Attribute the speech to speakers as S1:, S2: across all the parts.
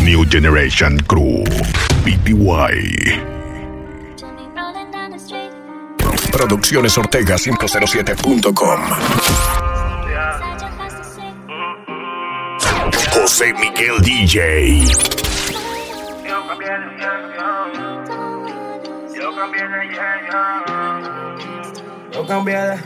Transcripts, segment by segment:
S1: New Generation Crew. PTY. Producciones Ortega 507.com. José Miguel DJ.
S2: Yo cambié de,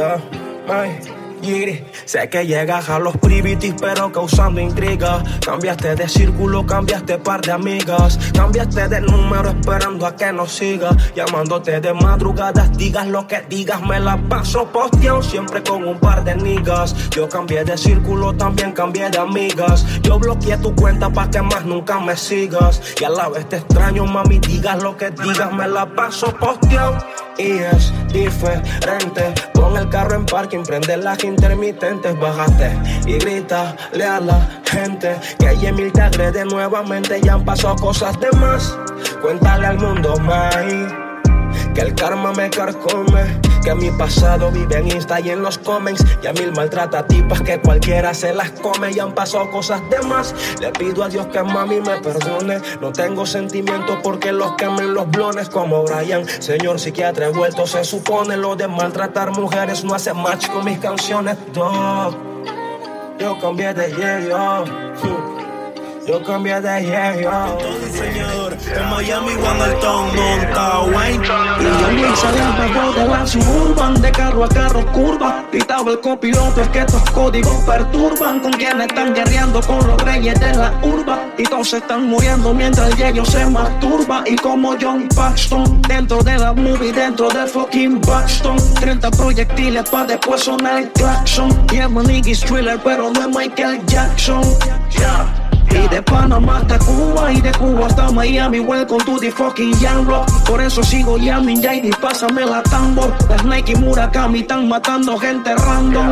S2: sé que llegas a los privitis pero causando intriga. Cambiaste de círculo, cambiaste par de amigas. Cambiaste de número esperando a que nos sigas. Llamándote de madrugadas, digas lo que digas. Me la paso posteado siempre con un par de niggas. Yo cambié de círculo, también cambié de amigas. Yo bloqueé tu cuenta pa' que más nunca me sigas. Y a la vez te extraño, mami, digas lo que digas. Me la paso posteado y es diferente. Pon el carro en parking, prende las intermitentes. Bájate y grítale a la gente que Yemil te agrede nuevamente. Ya han pasado cosas de más. Cuéntale al mundo, mai, que el karma me carcome, que mi pasado vive en Insta y en los comments. Yamil maltrata tipas que cualquiera se las come. Ya han pasado cosas de más. Le pido a Dios que mami me perdone. No tengo sentimientos porque los quemen los blones como Brian. Señor psiquiatra he vuelto, se supone. Lo de maltratar mujeres no hace match con mis canciones, dog. Yo cambié de yo. Yo cambié de
S3: Todo diseñador en Miami, Wanderton, montado Wayne.
S4: Y yo me salí al barrio de la suburban, de carro a carro curva. Gritaba el copiloto, es que estos códigos perturban. Con quienes están guerreando con los reyes de la urba. Y todos se están muriendo mientras el yello se masturba. Y como John Paxton, dentro de la movie, dentro de fucking Paxton. 30 proyectiles pa' después sonar el claxon. Y el manigui thriller, pero no es Michael Jackson. Y de Panamá hasta Cuba, y de Cuba hasta Miami, welcome to the fucking Young Rock. Por eso sigo llamin' JD, pásame la tambor. Las Nike y Murakami están matando gente random.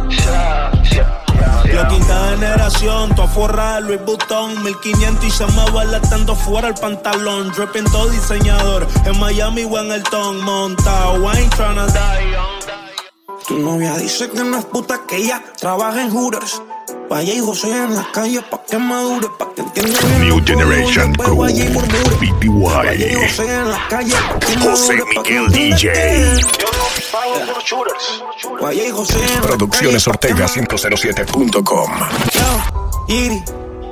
S3: La quinta generación, tu forrada Louis Vuitton, 1500 y se me va latando fuera el pantalón. Dripping todo diseñador, en Miami, Wanderton, montado Wayne, tryna die young.
S4: Tu novia dice que no es puta, que ella trabaja en Hooters. Vaya y José en las calles pa' que madure, pa' que entienda bien.
S1: New Generation Crew.
S4: Vaya y
S1: PTY.
S4: José en las calles pa' que
S1: José
S4: madure, pa' que
S1: Miguel
S4: entienda
S1: DJ.
S4: que-
S3: Yo no pago por shooters.
S4: Vaya y José en las
S1: Producciones
S4: calles pa' que
S1: Ortega
S4: madure.
S1: 507.com.
S4: Yo, Iri.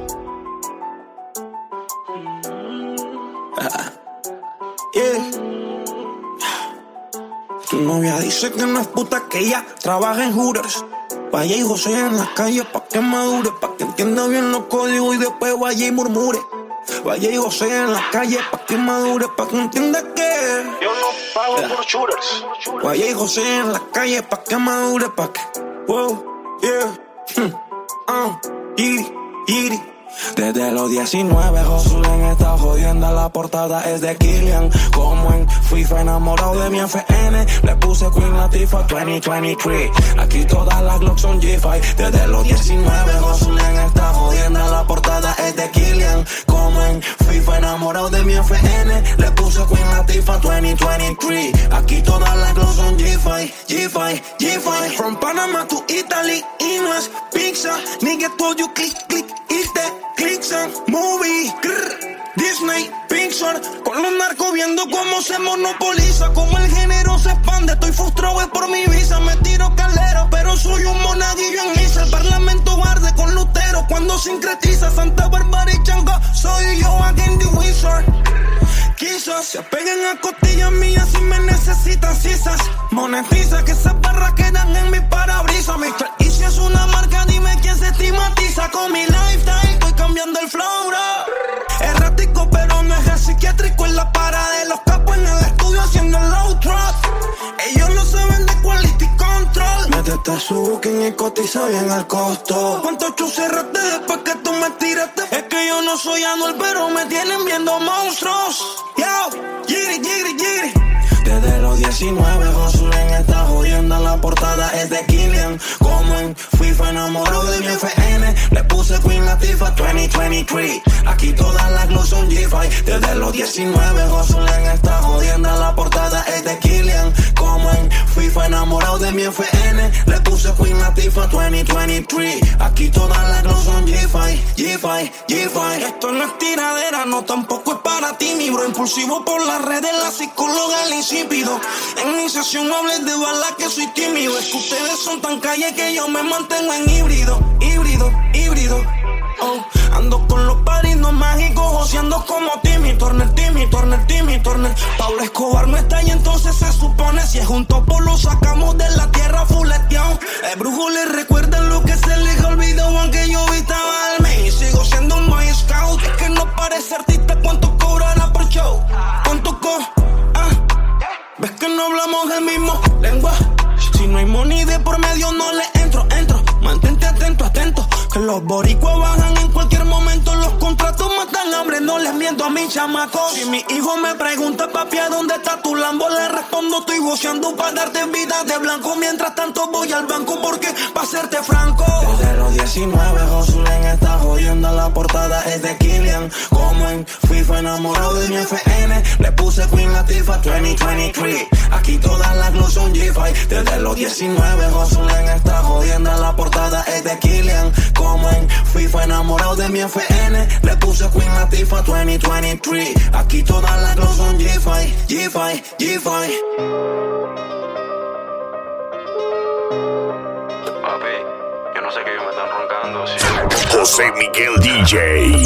S4: Tu novia dice que no es puta, que ella trabaja en Hooters. Vaya y José en las calles pa' que madure, pa' que entienda bien los códigos y después vaya y murmure. Vaya y José en las calles pa' que madure, pa' que entienda que
S3: Yo no pago por shooters.
S4: vaya y José en las calles pa' que madure, pa' que wow, yeah, Iri. Desde los 19, Josulen está jodiendo, la portada es de Killian. Como en FIFA, enamorado de mi FN, le puse Queen Latifah 2023. Aquí todas las Glocks son G5. Desde los 19, Josulen está jodiendo, la portada es de Killian. Como en FIFA, enamorado de mi FN, le puse Queen Latifah 2023. Aquí todas las Glocks son G5. From Panama to Italy, y no es pizza. Nigga told you click, eat that. Clicks and movie, Disney, Pixar. Con los narcos viendo cómo se monopoliza, cómo el género se expande. Estoy frustrado es por mi visa. Me tiro calera, pero soy un monaguillo en misa. El parlamento arde con Lutero cuando sincretiza. Santa Bárbara y Changa, soy yo again the wizard. Quizás se peguen a costillas mías si me necesitan cisas. Monetiza que esas barras quedan en mi parabrisas. Mr. Easy es una marca, dime quién se estigmatiza con mi lifestyle. Estoy cambiando el flow, bro. Errático, pero no es psiquiátrico. En la parada de los capos en el estudio haciendo el low trap. Ellos no saben de quality control. Métete su booking y cotiza bien el costo. ¿Cuántos chus cerraste después que tú me tiraste? Es que yo no soy Anuel, pero me tienen viendo monstruos. Yo, Giri. Desde los 10 19, Josulen está jodiendo, la portada es de Killian. Como en FIFA enamoró de mi FN, le puse Queen Latifah 2023. Aquí todas las glus son G5. Desde los 19, Josulen está jodiendo, la portada es de Killian. Como en FIFA enamorado de mi FN, le puse Queen Latifah 2023. Aquí todas las glus son G5, G5, G5.
S3: Esto no es tiradera, no tampoco es para ti, mi bro. Impulsivo por las redes, la psicóloga, el insípido. En mi sesión no hables de balas que soy tímido. Es que ustedes son tan calle que yo me mantengo en híbrido, híbrido, híbrido. Oh, ando con los padrinos mágicos, joseando como Timmy Turner, Timmy Turner, Timmy Turner. Pablo Escobar no está y entonces se supone, si es un topo lo sacamos de la tierra fuleteado. El brujo le recuerda lo que se les olvidó, aunque yo estaba al main y sigo siendo un Boy Scout. Es que no parece artista, ¿cuánto cobrará por show? ¿Cuánto ves que no hablamos del mismo lengua? Si no hay money de por medio no le entro. Mantente atento, atento, que los boricuas bajan en cualquier momento. Los contratos matan hambre, no les miento a mis chamacos. Si mi hijo me pregunta, papi, ¿a dónde está tu Lambo? Le respondo, estoy goceando para darte vida de blanco. Mientras tanto voy al banco porque, pa' serte franco,
S4: desde los 19, Josulen está jodiendo, la portada es de Killian. Como en FIFA enamorado de mi FN, le puse Queen Latifah 2023. Aquí todas las glus son G5. Desde los 19, Josulen está jodiendo, la portada es de Killian. Como en FIFA enamorado de mi FN, le puse Queen Latifah 2023. Aquí todas las glus son G5, G5, G5.
S5: Papi, yo no sé qué ellos me están roncando. Sí.
S1: José Miguel DJ.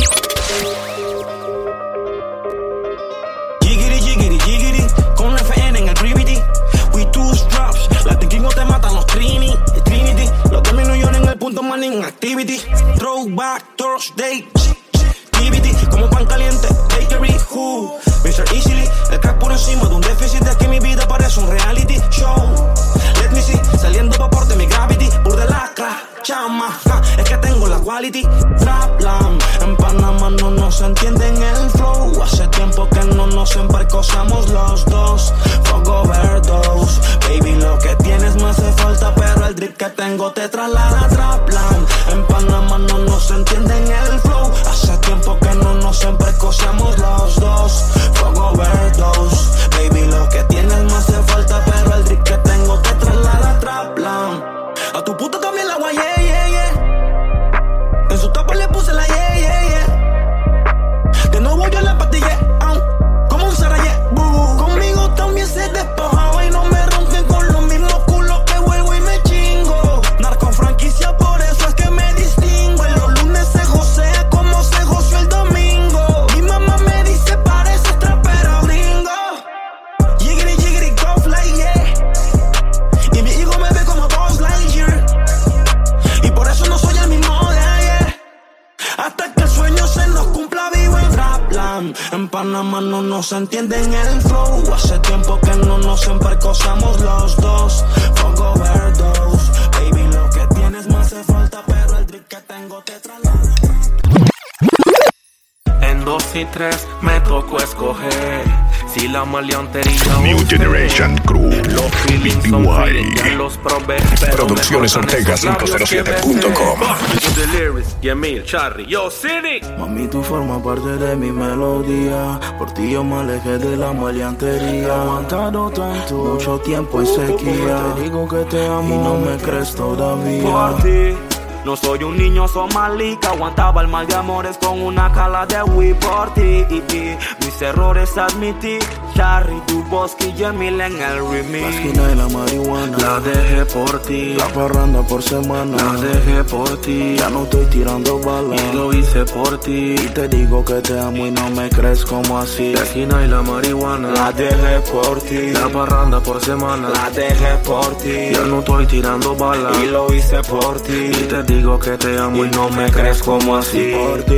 S3: Jiggity, jiggity, jiggity, con la FN en el Brivity. We two straps, la tequila te matan los Trinity. Los $2 en el punto money en activity. Throwback Thursday, TBT, como pan caliente, bakery, who, Mr. Easily, el crack por encima de un déficit. De que mi vida parece un reality show. Let me see, saliendo vapor de mi gravity. Burde lacra, chama, es que tengo la quality. Trapland, en Panamá no nos entienden el flow. Hace tiempo que no nos embarcosamos los dos. Fuck overdose, baby, lo que tienes me hace falta, pero el drip que tengo te traslada a Trapland. En Panamá no nos entienden el flow. Hace tiempo que no nos embarcosamos los dos. Fuck overdose, baby, lo que tienes me hace falta, pero el drip que tengo te traslada a Trapland. A tu puta también la guayé, yeah, yeah. En su tapa le puse la yeah. De nuevo yo la patillé, como un sarayé, conmigo también se despojaba y no me rompen con los mismos culos que vuelvo y me chingo. Narco franquicia, por eso es que me distingo. En los lunes se josea como se joseó el domingo. Mi mamá me dice pareces trapero gringo. Jiggity, jiggity, go fly, yeah. Y mi hijo me ve como Buzz Lightyear. Y por eso no soy el mismo de ayer. Hasta que el sueño se nos cumpla vivo en Trapland. En Panamá no nos entienden el flow. Hace tiempo que no nos embarcosamos los dos. Fuck overdose, baby, lo que tienes me hace falta, pero el drip que tengo te traslada.
S2: En 2 y 3 me tocó escoger si la maleantería
S1: New Generation Crew.
S2: los feelings son feelings, ya los probé, pero
S1: Producciones
S2: me
S1: Ortega
S2: cortan esos labios que
S1: 507.com.
S2: besé. The lyrics, Yamil, Charry, yo City.
S3: Mami, tú formas parte de mi melodía. Por ti yo me alejé de la maleantería. He aguantado tanto, mucho tiempo en sequía. Te digo que te amo y no me crees todavía.
S2: Por ti, no soy un niño somalí que aguantaba el mal de amores con una cala de Wii por ti. Mis errores admití, Charry, tu bosque y Yamil en el
S3: La
S2: remix.
S3: esquina y la marihuana,
S2: La dejé por ti,
S3: la parranda por semana.
S2: la dejé por ti,
S3: Ya no estoy tirando balas
S2: y lo hice por ti.
S3: y te digo que te amo y no me crees como así.
S2: La esquina y la marihuana,
S3: La dejé por ti,
S2: la parranda por semana.
S3: la dejé por ti
S2: Ya no estoy tirando balas
S3: y lo hice por ti.
S2: y te digo que te amo y no me crees como así.
S3: Por ti inicié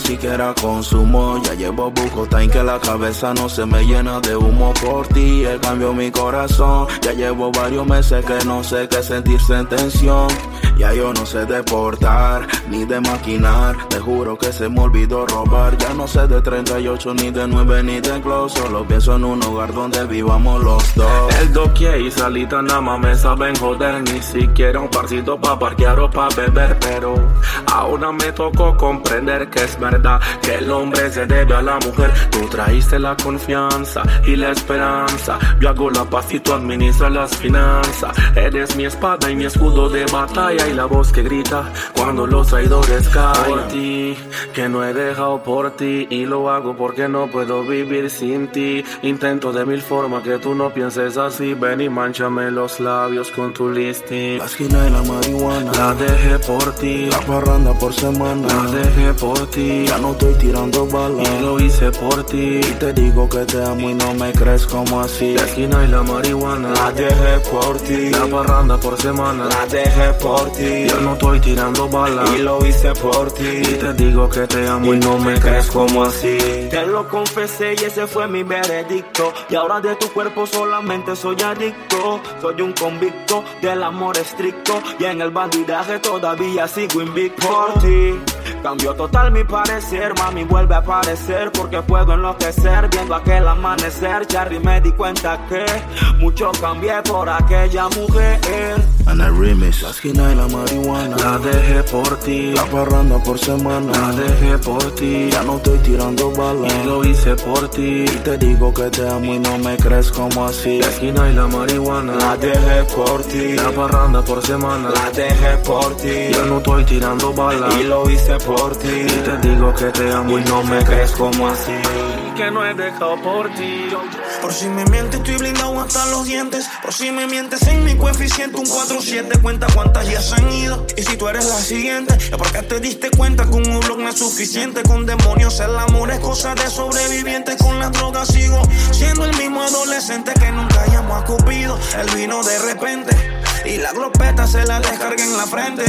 S4: siquiera consumo. Ya llevo buco time que la cabeza no se me llena de humo por ti. Él cambió mi corazón. Ya llevo varios meses que no sé qué sentirse en tensión. Ya yo no sé de portar, ni de maquinar. Te juro que se me olvidó robar. Ya no sé de 38, ni de 9, ni de close. Solo pienso en un hogar donde vivamos los dos.
S2: El doquier y salita nada más me saben joder. Ni siquiera un parcito pa' parquear o pa' beber. Pero ahora me tocó comprender que es verdad que el hombre se debe a la mujer. Tú trajiste la confianza y la esperanza. Yo hago la paz y tú administras las finanzas. Eres mi espada y mi escudo de batalla. Y la voz que grita cuando los traidores caen. Por ti, que no he dejado por ti. Y lo hago porque no puedo vivir sin ti. Intento de mil formas que tú no pienses así. Ven y mánchame los labios con tu listing.
S4: La esquina y la marihuana
S2: la dejé por ti.
S4: La parranda por semana
S2: la dejé por ti.
S4: Ya no estoy tirando balas
S2: y lo hice por ti.
S4: Y te digo que te amo y no me crees como así.
S2: La esquina y la marihuana
S4: la dejé por ti.
S2: La parranda por semana
S4: la dejé por ti.
S2: Yo no estoy tirando balas
S4: y lo hice por ti.
S2: Y te digo que te amo y no me crees como así.
S6: Te lo confesé y ese fue mi veredicto. Y ahora de tu cuerpo solamente soy adicto. Soy un convicto del amor estricto. Y en el bandidaje todavía sigo invicto. Por ti cambió total mi parecer. Mami vuelve a aparecer porque puedo enloquecer viendo aquel amanecer. Charly me di cuenta que mucho cambié por aquella mujer.
S4: And I remix. La esquina y la marihuana
S2: la dejé por ti.
S4: La parranda por semana
S2: la dejé por ti.
S4: Ya no estoy tirando balas
S2: y lo hice por ti.
S4: Y te digo que te amo y no me crees como así.
S2: La esquina y la marihuana
S4: la dejé por ti.
S2: La parranda por semana
S4: la dejé por ti.
S2: Yo no estoy tirando balas
S4: y lo hice por ti.
S2: Y te digo que te amo y no me crees como así. Que no he dejado por ti.
S3: Por si me mientes estoy blindado hasta los dientes. Por si me mientes en mi coeficiente un 4-7. Cuenta cuántas ya se han ido. Y si tú eres la siguiente es porque te diste cuenta que un blog no es suficiente. Con demonios el amor es cosa de sobrevivientes. Con las drogas sigo siendo el mismo adolescente que nunca llamó a Cupido. Él vino de repente y la glopeta se la descarga en la frente.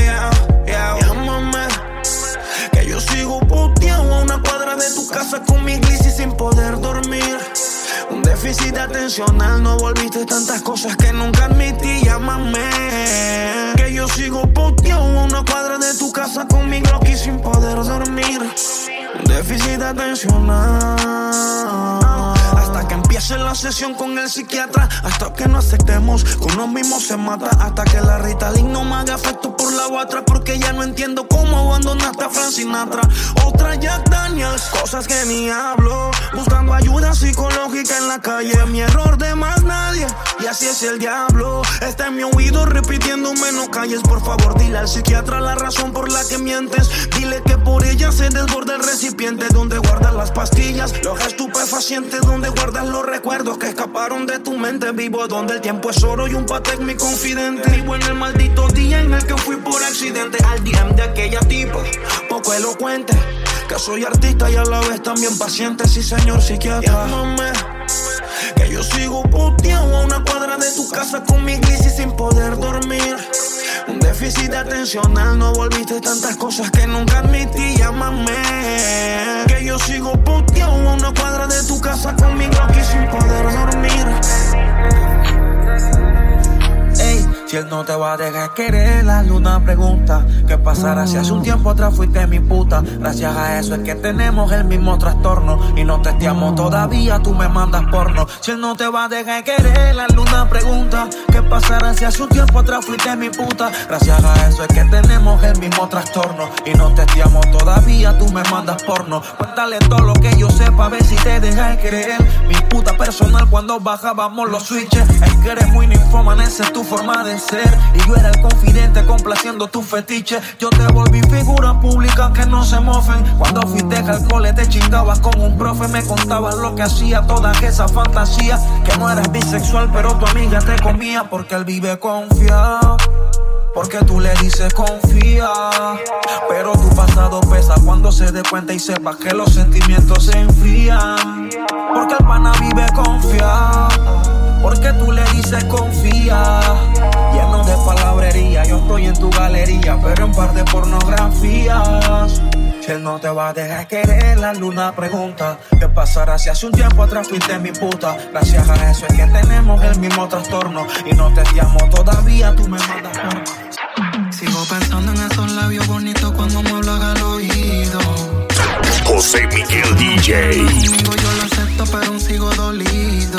S3: Llámame que yo sigo puteado a una cuadra de tu casa con mi gliss sin poder dormir. Un déficit atencional, no volviste tantas cosas que nunca admití. Llámame que yo sigo puteado a una cuadra de tu casa con mi Glocky sin poder dormir. Un déficit atencional. Hasta que empiece la sesión con el psiquiatra. Hasta que no aceptemos que uno mismo se mata. Hasta que la Ritalin no me haga efecto por la otra. Porque ya no entiendo cómo abandonaste a Frank Sinatra. Otra Jack Daniels, cosas que ni hablo. Buscando ayuda psicológica en la calle. Mi error de más nadie, y así es el diablo. Está en mi oído repitiéndome no calles. Por favor dile al psiquiatra la razón por la que mientes. Dile que por ella se desborda el recipiente donde guardas las pastillas, los estupefacientes, donde guardas los recuerdos que escaparon de tu mente. Vivo donde el tiempo es oro y un Patek mi confidente. Vivo en el maldito día en el que fui por accidente al DM de aquella tipa poco elocuente, que soy artista y a la vez también paciente. Sí señor psiquiatra. Llámame que yo sigo puteado a una cuadra de tu casa con mi gliss sin poder dormir. Un déficit atencional, no volviste tantas cosas que nunca admití. Llámame que yo sigo puteado a una cuadra de tu casa con mi Glocky sin poder dormir. Ey, si él no te va a dejar querer, hazle una pregunta. ¿Qué pasará si hace un tiempo atrás fuiste mi puta? Gracias a eso es que tenemos el mismo trastorno y no testeamos todavía, tú me mandas porno. Si él no te va a dejar querer, hazle una pregunta. ¿Qué pasará si hace un tiempo atrás fuiste mi puta? Gracias a eso es que tenemos el mismo trastorno y no testeamos todavía, tú me mandas porno. Cuéntale todo lo que yo sepa, a ver si te dejas querer. Mi puta personal cuando bajábamos los switches. Es que eres muy ninfómana, esa es tu forma de ser. Y yo era el confidente complaciendo tu fetiche. Yo te volví figura pública que no se mofen. Cuando fuiste al cole te chingabas con un profe. Me contabas lo que hacía, todas esas fantasías. Que no eres bisexual pero tu amiga te comía. Porque él vive confiado, porque tú le dices confía. Pero tu pasado pesa cuando se dé cuenta y sepa que los sentimientos se enfrían. Porque el pana vive confiado, porque tú le dices confía. Lleno de palabrería, yo estoy en tu galería, pero en par de pornografías. Si
S4: Él no te va a dejar querer. La luna pregunta: ¿qué pasará si hace un tiempo atrás fuiste mi puta? Gracias a eso es que tenemos el mismo trastorno. Y no te llamo todavía, tú me mandas porno.
S7: Sigo pensando en esos labios bonitos cuando me hablas al oído.
S1: José Miguel DJ.
S7: Conmigo yo lo acepto, pero aún sigo dolido.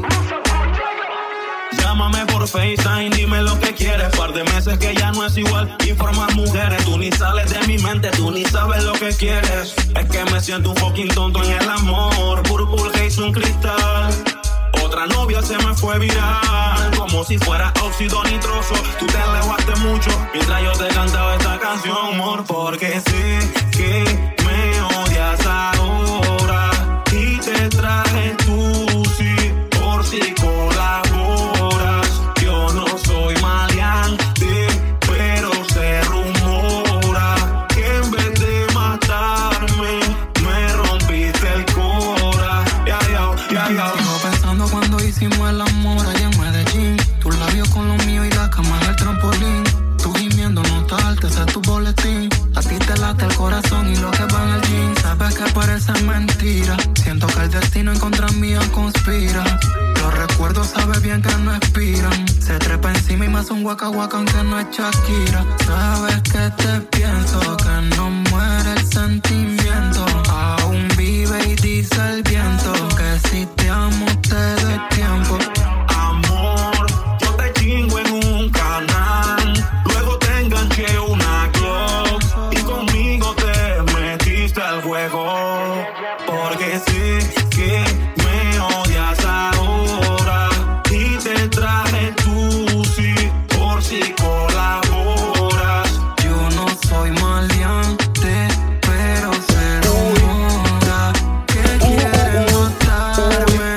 S3: Llámame por FaceTime, dime lo que quieres. Par de meses que ya no es igual. Informas mujeres, tú ni sales de mi mente, tú ni sabes lo que quieres. Es que me siento un fucking tonto en el amor. Purple Haze, un cristal. Otra novia se me fue viral, como si fuera óxido nitroso. Tú te alejaste mucho mientras yo te cantaba esta canción, amor. Porque sé que me odias ahora y te traje tú, sí, por si colaboras. Yo no soy maleante, pero se rumora que en vez de matarme me rompiste el cora.
S7: Sigo pensando cuando hicimos el amor allá en Medellín. Tus labios con los míos y la cama en el trampolín. Tú gimiendo notarte, ese es tu boletín. A ti te late el corazón y lo que va en el jean. Sabes que parece mentira. Siento que el destino en contra mía conspira. Los recuerdos sabes bien que no expiran. Se trepa encima y me hace un waka waka aunque no es Shakira. Sabes que te pienso, que no muere el sentimiento. Aún vive y dice el viento que si te amo te doy tiempo.
S3: Amor, yo te chingo en un canal. Luego te enganché una Glock y conmigo te metiste al juego. Porque sé que me odias ahora y te traje tú, sí, por si colaboras.
S7: Yo no soy maleante, pero se rumora que quieren matarme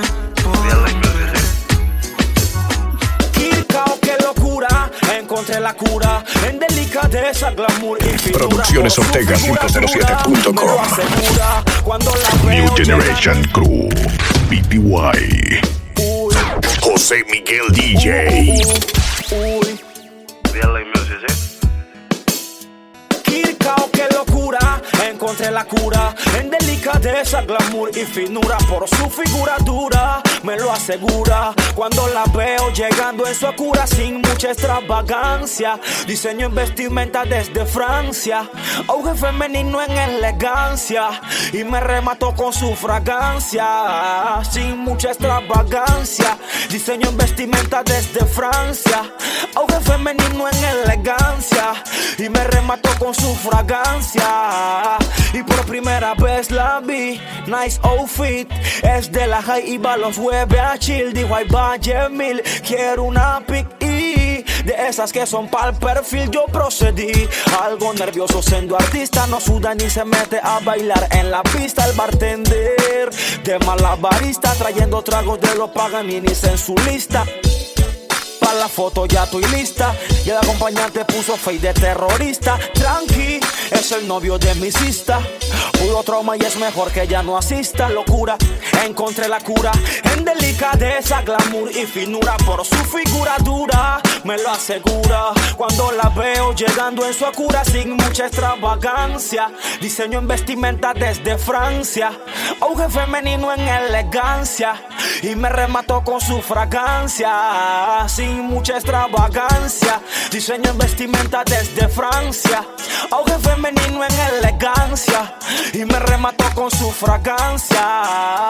S2: Kirkao, qué locura, encontré la cura en delicadeza, glamour y finura.
S1: Producciones Ortega 507.com.
S2: Me lo asegura cuando la veo
S1: New Generation
S2: llegando.
S1: Crew. BPY.
S2: Uy,
S1: José Miguel DJ.
S2: uy.
S5: Real Music, ¿sí?
S2: Kirkao, qué locura, encontré la cura en delicadeza, glamour y finura. Por su figura dura, me lo asegura cuando la veo llegando en su cura sin mucha extravagancia. Diseño en vestimenta desde Francia, auge femenino en elegancia y me remató con su fragancia sin mucha extravagancia. Diseño en vestimenta desde Francia, auge femenino en elegancia y me remató con su fragancia. Y por primera vez la vi, nice outfit, es de la high y va los jueves a chill. Dijo ay vaya mil, quiero una pic y de esas que son pa'l perfil. Yo procedí, algo nervioso siendo artista, no suda ni se mete a bailar en la pista. El bartender de malabarista, trayendo tragos de los Paganinis en su lista. Pa' la foto ya estoy lista y el acompañante puso face de terrorista. Tranqui, es el novio de mi sista. Puro trauma y es mejor que ya no asista. Locura, encontré la cura en delicadeza, glamour y finura. Por su figura dura, me lo asegura cuando la veo llegando en su cura sin mucha extravagancia. Diseño en vestimenta desde Francia, auge femenino en elegancia y me remató con su fragancia sin mucha extravagancia. Diseño en vestimenta desde Francia, auge femenino en elegancia y me remató con su fragancia.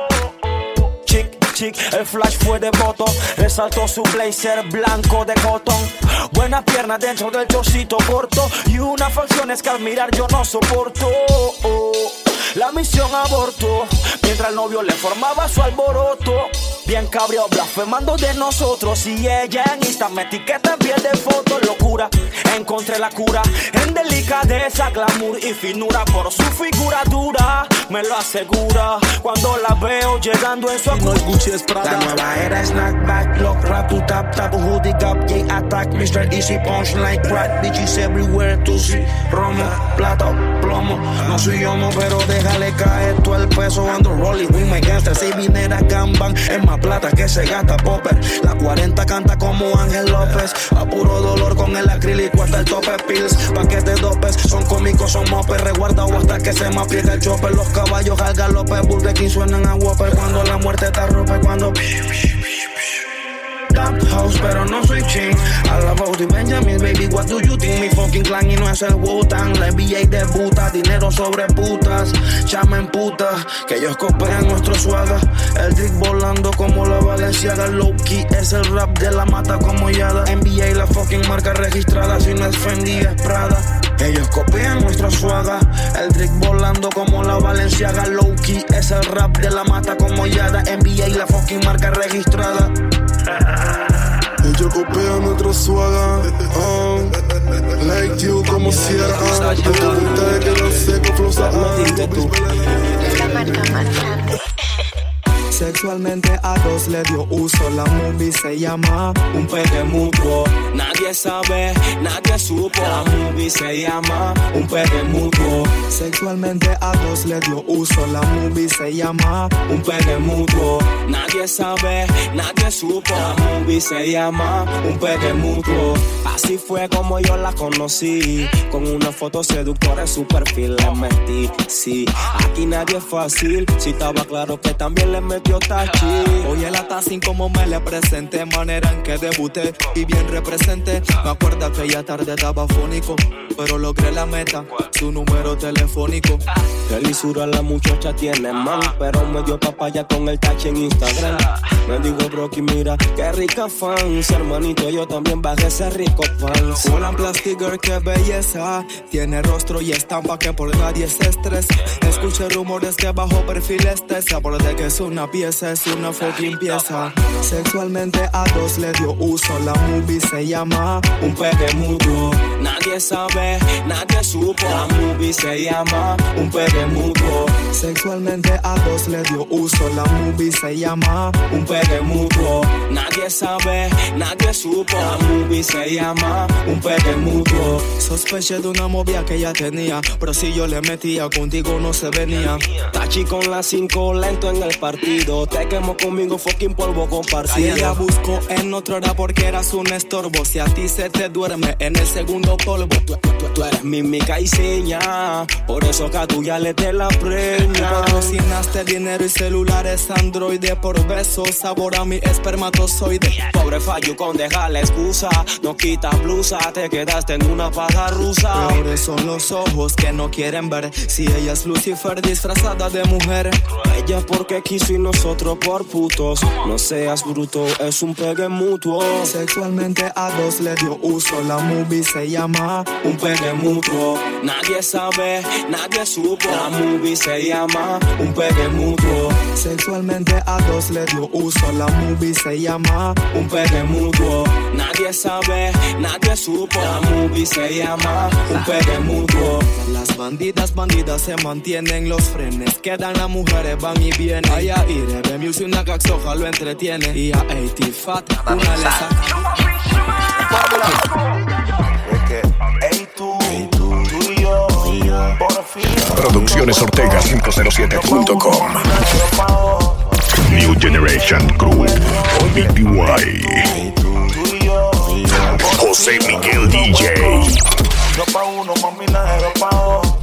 S2: Chic, el flash fue devoto, resaltó su blazer blanco de cotón. Buena pierna dentro del chorcito corto y unas facciones que al mirar yo no soporto. La misión abortó mientras el novio le formaba su alboroto. Bien cabreado, blasfemando de nosotros. Y ella en Insta me etiqueta en piel de foto. Locura, encontré la cura en delicadeza, glamour y finura. Por su figura dura, me lo asegura cuando la veo llegando en su
S3: No es Gucci, es
S4: La
S3: Prada.
S4: nueva era es snackback, lock, rap, to tap, tap, hoodie, gap, yeah, attack, Mr. Easy, punch like crack, bitches everywhere, to see, romo, plata, plomo, no soy homo, pero déjale caer todo el peso paso ando rolling with my gangsters. Si vinera gamban, es más plata que se gasta popper. La 40 canta como Ángel López. A puro dolor con el acrílico hasta el tope. Pills, pa' que te dopes. Son cómicos, son mopes. Resguardado hasta que se me aprieta el chopper. Los caballos al galope. Burger King suenan a Whopper. Cuando la muerte te rompe, cuando house, pero no soy ching. A la Bowdy Benjamin, baby, what do you think? Mi fucking clan y no es el Wu-Tang. La NBA debuta, dinero sobre putas. Chama en puta, que ellos copian nuestro suaga. El trick volando como la Balenciaga. Low-key es el rap de la mata como Yada. NBA, la fucking marca registrada. Si no es Fendi, es Prada. Ellos copian nuestro suaga. El trick volando como la Balenciaga. Low-key es el rap de la mata como Yada. NBA, la fucking marca registrada.
S8: Ellos copian nuestro suaga, like you como Sierra. Te pregunta de que no sé qué flosa.
S9: La marca más grande.
S4: Sexualmente a dos le dio uso. La movie se llama Un Pegue Mutuo. Nadie sabe, nadie supo. La movie se llama Un Pegue Mutuo. Sexualmente a dos le dio uso. La movie se llama Un Pegue Mutuo. Nadie sabe, nadie supo. La movie se llama Un Pegue Mutuo. Así fue como yo la conocí. Con una foto seductora en su perfil le metí. Sí, aquí nadie es fácil. Si estaba claro que también le metí tachi. Oye la taxi como me le presenté, manera en que debuté y bien representé. Me acuerdo que ya tarde estaba fónico, pero logré la meta, su número telefónico. Qué lisura la muchacha tiene, man, pero me dio papaya con el tachi en Instagram. Me dijo Brocky, mira, qué rica fans, hermanito, yo también bajé ese rico fans. Hola Plastic Girl, qué belleza, tiene rostro y estampa que por nadie se estresa. Escuché rumores que bajo perfil se habla de que es una pieza, es una fucking pieza. Sexualmente a dos le dio uso. La movie se llama Un Pegue Mutuo. Nadie sabe, nadie supo. La movie se llama Un Pegue Mutuo. Sexualmente a dos le dio uso. La movie se llama Un Pegue Mutuo. Nadie sabe, nadie supo. La movie se llama Un Pegue Mutuo. Sospeché de una movia que ya tenía, pero si yo le metía, contigo no se venía. Tachi con la 5 lento en el partido. Te quemo conmigo, fucking polvo compartido. Ella buscó en otra hora porque eras un estorbo. Si a ti se te duerme en el segundo polvo, tú eres mímica y seña. Por eso que a tú ya le te la preña. Patrocinaste dinero y celulares Android. Por besos, sabor a mi espermatozoide. Pobre fallo con dejar la excusa. No quita blusa, te quedaste en una paja rusa. Peores son los ojos que no quieren ver. Si ella es Lucifer disfrazada de mujer. Ella porque quiso y nosotros por putos. No seas bruto, es un pegue mutuo. Sexualmente a dos le dio uso. La movie se llama Un Pegue Mutuo. Nadie sabe, nadie supo. La movie se llama Un Pegue Mutuo. Sexualmente a dos le dio uso. La movie se llama Un Pegue Mutuo. Nadie sabe, nadie supo. La movie se llama Un Pegue Mutuo. Las bandidas se mantienen. Los frenes quedan, las mujeres van y vienen. Allá iré, de music una caxoja lo entretiene. Y a 80 Fat una le saca.
S1: Producciones Ortega 507.com. New Generation Crew. BPY. José Miguel DJ.
S10: No pa' uno, mami, la pa' dos.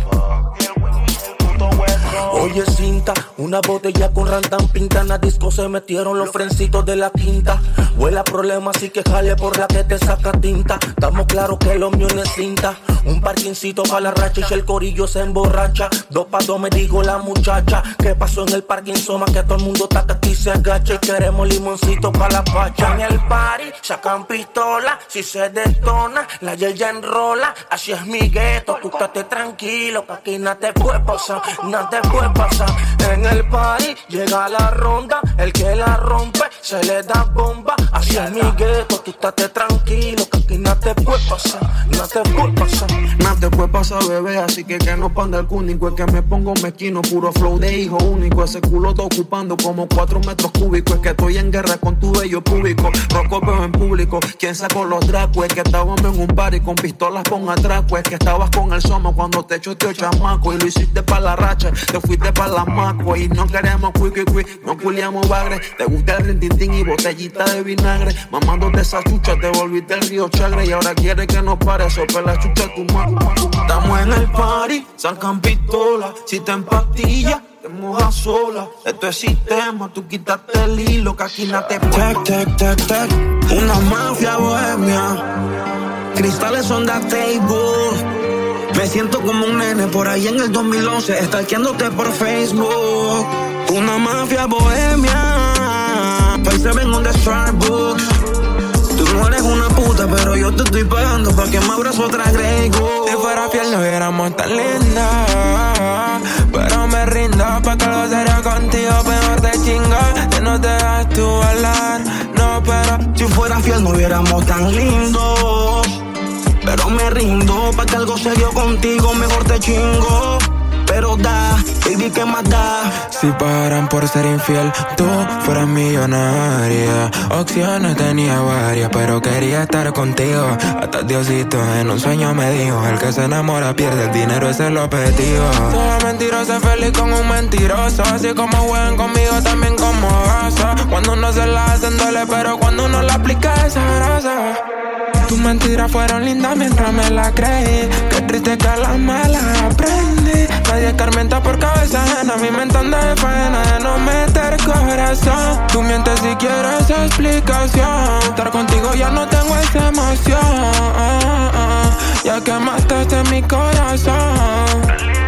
S10: Oye cinta, una botella con rantan pinta. En la disco se metieron los frencitos de la quinta. Huele problema, así que jale por la que te saca tinta. Estamos claros que lo mío no es cinta. Un parkingcito pa' la racha y si el corillo se emborracha. 2 pa' 2 me dijo la muchacha. ¿Qué pasó en el parking? Soma que todo el mundo está que aquí se agacha. Y queremos limoncito pa' la pacha. En el party sacan pistola. Si se detona, la yel ya enrola. Así es mi gueto, tú estate tranquilo, que aquí nada te puede pasar, nada te puede pasar. En el party llega la ronda, el que la rompe se le da bomba. Así es mi gueto, tú estate tranquilo, que aquí nada te puede pasar, nada te puede pasar.
S4: Nada te puede pasar, bebé, así que no panda el cúnico. Es que me pongo mezquino, puro flow de hijo único. Ese culo está ocupando como 4 metros cúbicos. Es que estoy en guerra con tu bello público. Roco pero en público, ¿quién sacó los dracos? Es que estábamos en un party con pistolas con atraco. Es que estabas con el somo cuando te choteó chamaco. Y lo hiciste pa' la racha, te fuiste pa' la mano. chamaco y no queremos quick, no culiamos bagre. Te gusta el rintintín y botellita de vinagre. Mamándote esa chucha, te volviste el río Chagre. Y ahora quieres que nos pare, sope la chucha tu mano.
S2: Estamos en el party, sacan pistola. Si te empastillas, te mojas sola. Esto es sistema, tú quítate el hilo, que aquí no te
S4: Tec, tec, tec, tec. Una mafia bohemia. Cristales on the table. Me siento como un nene por ahí en el 2011, stalkeándote por Facebook. Una mafia bohemia. Países ven on the Starbucks. Tú no eres una puta, pero yo te estoy pagando pa' que me abras otra Grey Goose.
S11: Si fuera fiel no hubiéramos tan linda, pero me rindo pa' que algo serio contigo. Mejor te chingo, que no te das tú hablar. No, pero
S4: si fuera fiel no hubiéramos tan lindos, pero me rindo pa' que algo serio contigo. Mejor te chingo, pero da, baby, ¿qué más da?
S11: Si paran por ser infiel, tú fueras millonaria. Opciones tenía varias, pero quería estar contigo. Hasta Diosito en un sueño me dijo: el que se enamora pierde, el dinero es el objetivo. Toda mentirosa feliz con un mentiroso. Así como juegan conmigo, también como gozo. Cuando uno se la hacen duele, pero cuando uno la aplica es sabrosa. Tus mentiras fueron lindas mientras me la creí. Qué triste que a las malas aprendí. Nadie escarmienta por cabeza ajena. Mi mente anda de faena de no meter corazón. Tú mientes si quieres explicación. Estar contigo ya no tengo esa emoción. Ya quemaste mi corazón.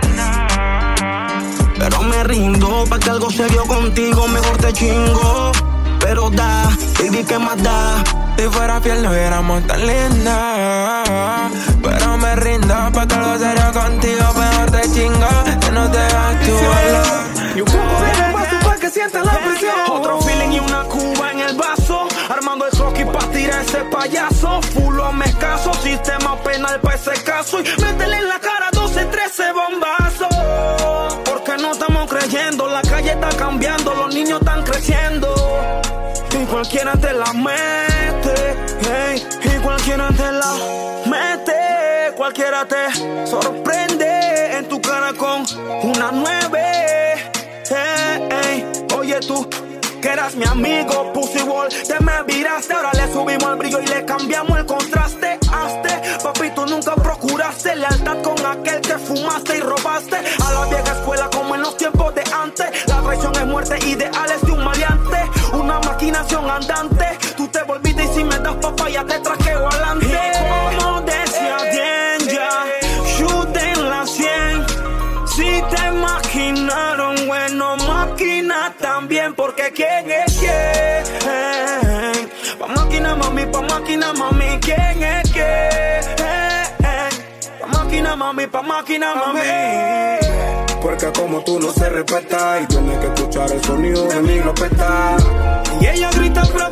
S4: Pero me rindo pa' que algo serio contigo. Mejor te chingo, pero da, baby, ¿qué más da?
S11: Si fuera fiel no hubiéramos tan linda, pero me rindo pa' que algo serio contigo. Mejor te chingo, que no te das tu valor.
S2: Y un poco de paso pa' que sientas la presión. Otro feeling y una cuba en el vaso. Armando el croquis pa' tirar ese payaso. Fulo me escaso, sistema penal pa' ese caso. Y métele en la cara 12, 13 bombazos. Porque no estamos creyendo, la calle está cambiando, los niños están creciendo. Y cualquiera te la mete, hey, y cualquiera te la mete, cualquiera te sorprende en tu cara con una 9, hey. Oye tú, que eras mi amigo, Pussy Wall, te me viraste, ahora le subimos el brillo y le cambiamos el contraste. Papi, tú nunca procuraste lealtad con aquel que fumaste y robaste. A la vieja escuela como en los tiempos de antes. La traición es muerte, ideales de un maleante. Una maquinación andante. Tú te volviste y si me das papaya te traqueo adelante. Y como decía Danger, shoot en la 100. Si te imaginaron, bueno, máquina también. Porque quién es quién. Pa' máquina mami, ¿quién es quién? Pa' máquina mami.
S12: Porque como tú no se respeta y tienes que escuchar el sonido de mi glopeta.
S2: Y ella grita pra.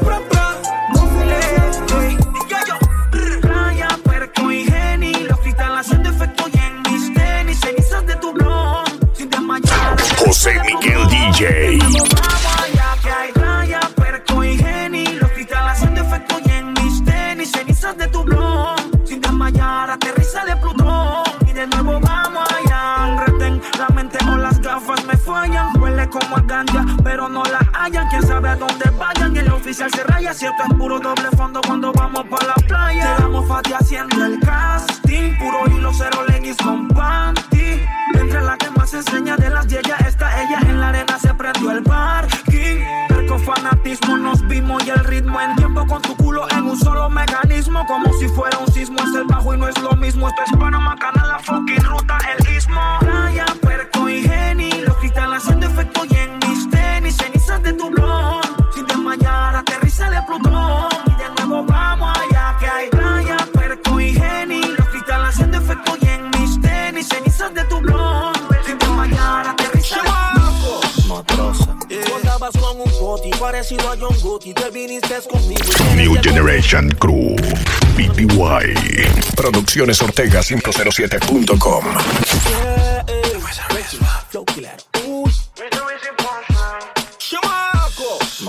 S2: Playa, Perco y Geni, los cristales haciendo efecto y en mis tenis, cenizas de tu blog, sin desmayar.
S1: José Miguel DJ.
S2: Playa, Perco y Geni, los cristales haciendo efecto y en mis tenis, cenizas de tu blog, sin desmayar, aterriza de Plutón. Y de nuevo vamos allá. Retén la mente o las gafas me fallan. Huele como a ganja, pero no la hallan. Quién sabe a dónde vayan. Y el oficial se raya. Cierto es puro doble fondo cuando vamos pa' la playa. Llegamos Fati haciendo el casting. Puro hilo, cero leggings con panty. Entre la que más enseña de las yeyas está ella. En la arena se prendió el parking. Con fanatismo nos vimos y el ritmo en tiempo con tu culo en un solo mecanismo. Como si fuera un sismo, es el bajo y no es lo mismo. Esto es Panamá, Canal, la fucking ruta, el istmo. Playa, Perco y Geni, los cristales haciendo efecto y en mis tenis, cenizas de tu blog, sin desmayar, aterriza de Plutón. Y de nuevo vamos allá que hay. Playa, Perco y Geni, los cristales haciendo efecto y en mis tenis, cenizas de tu blog, sin desmayar, aterriza de Plutón.
S10: Matrosa. Tú andabas con un poti parecido a John Gotti, te viniste conmigo.
S1: New Generation Crew, BPY, Producciones Ortega 507.com.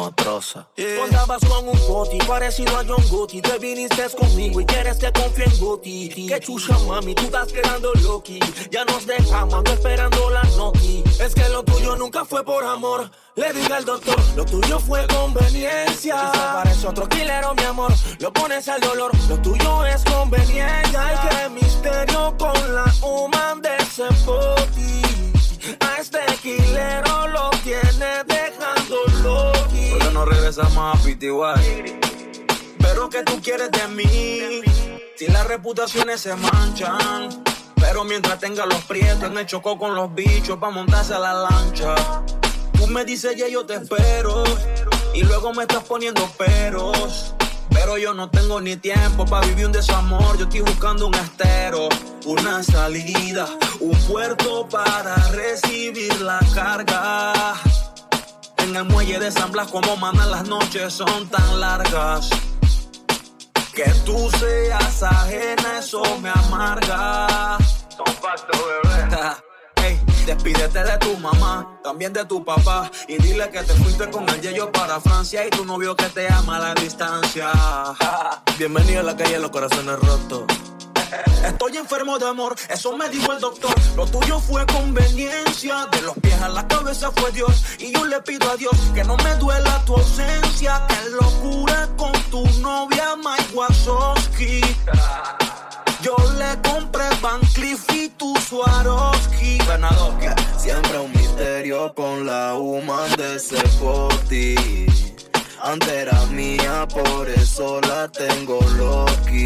S10: desmadrosa.
S2: Tú andabas con un boti parecido a John Gotti. Te viniste conmigo y quieres que confíe en Gotti. Que chucha, mami, tú estás quedando loqui. Ya nos dejamos, ando esperando la noti. Es que lo tuyo nunca fue por amor. Le diga al doctor, lo tuyo fue conveniencia. Si se parece otro killero, mi amor, lo pones al dolor. Lo tuyo es conveniencia. Ay, qué misterio con la human de ese boti. A este killero lo tiene dejando loqui.
S6: ¿Por qué no regresamos a PTY? Pero que tú quieres de mí, si las reputaciones se manchan. Pero mientras tenga los prietos en el chocó con los bichos pa' montarse a la lancha. Tú me dices ya yo te espero y luego me estás poniendo peros. Pero yo no tengo ni tiempo pa' vivir un desamor. Yo estoy buscando un estero, una salida, un puerto para recibir la carga. En el muelle de San Blas como manan las noches son tan largas. Que tú seas ajena, eso me amarga. Son factos, bebé. Hey, despídete de tu mamá, también de tu papá. Y dile que te fuiste con el yeyo para Francia. Y tu novio que te ama a la distancia.
S10: Bienvenido a la calle de los corazones rotos.
S6: Estoy enfermo de amor, eso me dijo el doctor. Lo tuyo fue conveniencia, de los pies a la cabeza fue Dios. Y yo le pido a Dios que no me duela tu ausencia, que lo cure con tu novia Mike Wazowski. Yo le compré Van Cleef y tu Swarovski. Venado, que
S10: siempre un misterio con la human de ese boti. Antes era mía, por eso la tengo loqui.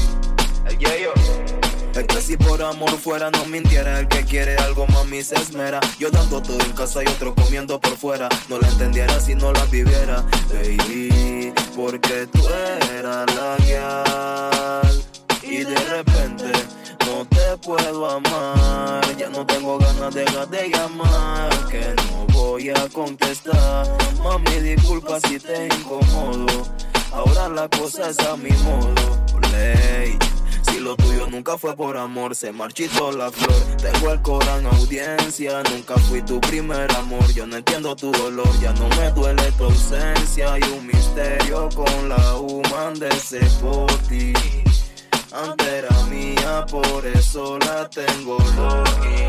S10: Es que si por amor fuera no mintiera. El que quiere algo mami se esmera. Yo dando todo en casa y otro comiendo por fuera. No la entendiera si no la viviera. Baby, porque tú eras la guial. Y de repente no te puedo amar. Ya no tengo ganas de llamar. Que no voy a contestar. Mami, disculpa si te incomodo. Ahora la cosa es a mi modo. Ley. Si lo tuyo nunca fue por amor, se marchitó la flor. Tengo el Corán audiencia, nunca fui tu primer amor. Yo no entiendo tu dolor, ya no me duele tu ausencia. Hay un misterio con la human de ese boti. Antes era mía, por eso la tengo loqui.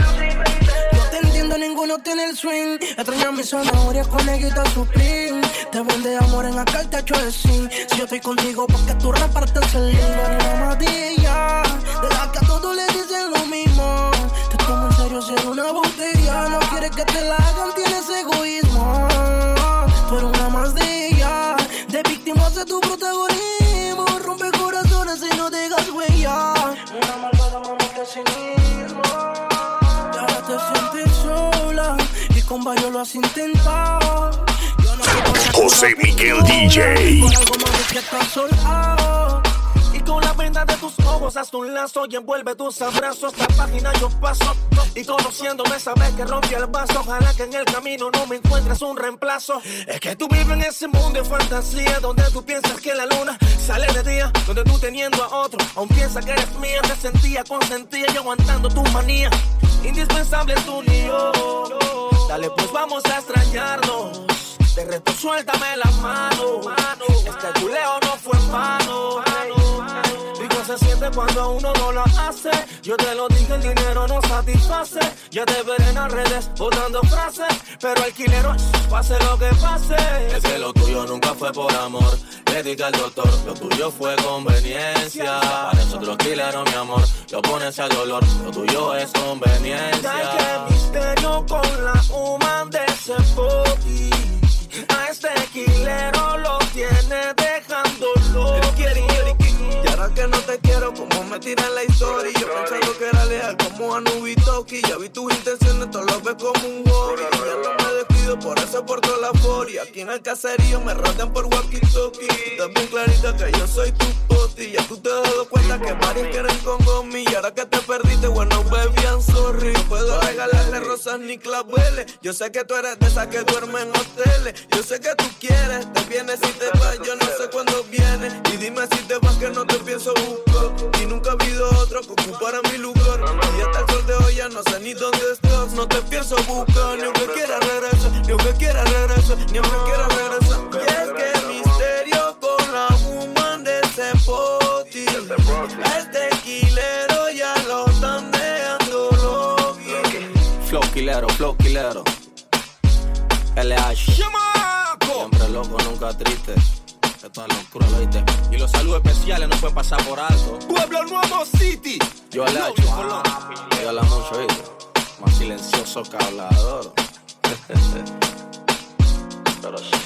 S13: No te entiendo, ninguno tiene el swing. Extraño mis zanahorias con neguita supreme. Te vende amor en aquel techo de zinc. Si yo estoy contigo, porque tú repartes el link. Una mamadilla, de la que a todos le dicen lo mismo. Te tomo en serio si eres una botella. No quieres que te la hagan, tienes egoísmo. Tú eres una mamadilla, de víctima de tu protagonismo. Rompe corazones y no dejas huella. Una malvada mamá que cinismo. Y ahora te sientes sola y con varios lo has intentado.
S1: José Miguel DJ.
S2: Con algo más que estás sola. Y con la venda de tus ojos haz un lazo y envuelve tus abrazos. La página yo paso y conociéndome sabes que rompí el vaso. Ojalá que en el camino no me encuentres un reemplazo. Es que tú vives en ese mundo de fantasía donde tú piensas que la luna sale de día, donde tú teniendo a otro aún piensas que eres mía. Te sentía consentida y aguantando tu manía. Indispensable tú ni yo. Dale pues vamos a extrañarnos. De resto suéltame la mano. Este culeo no fue en vano. Rico se siente cuando uno no lo hace. Yo te lo dije, el dinero no satisface. Ya te veré en las redes botando frases. Pero alquilero, pase lo que pase.
S10: Es que lo tuyo nunca fue por amor. Le dije al doctor, lo tuyo fue conveniencia. Para eso te lo alquilaron, mi amor. Lo pones al dolor, lo tuyo es conveniencia.
S2: Ay, qué misterio con la human de ese boti. A este killero lo tiene dejando loco.
S10: Y ahora que no te quiero, como me tiran la historia. Yo pensando que era leal como Anubitoki. Ya vi tus intenciones, todo lo ves como un hobby. Y ya no me despido, por eso porto la foria. Aquí en el caserío me rodean por walkie-talkie. Estás bien clarita que yo soy tu poti. Ya tú te has dado cuenta que varios quieren con y ahora que te perdiste, bueno, baby, I'm sorry. No puedo regalarle rosas ni claveles. Yo sé que tú eres de esas que duermen en hoteles. Yo sé que tú quieres, te vienes y te vas. Yo no sé cuándo vienes. Y dime si te vas que no te pienso buscar. Y nunca ha habido otro que ocupara mi lugar. Y hasta el sol de hoy ya no sé ni dónde estás. No te pienso buscar, ni aunque quiera regresar. Ni aunque quiera regresar, ni aunque quiera regresar.
S14: flow quilero. LH. Siempre loco, nunca triste. Esto es locura, lo viste. Y los saludos especiales no pueden pasar por alto.
S15: Pueblo Nuevo City.
S14: Yo LH. Yo habla mucho, ¿viste? Más silencioso que hablador. Pero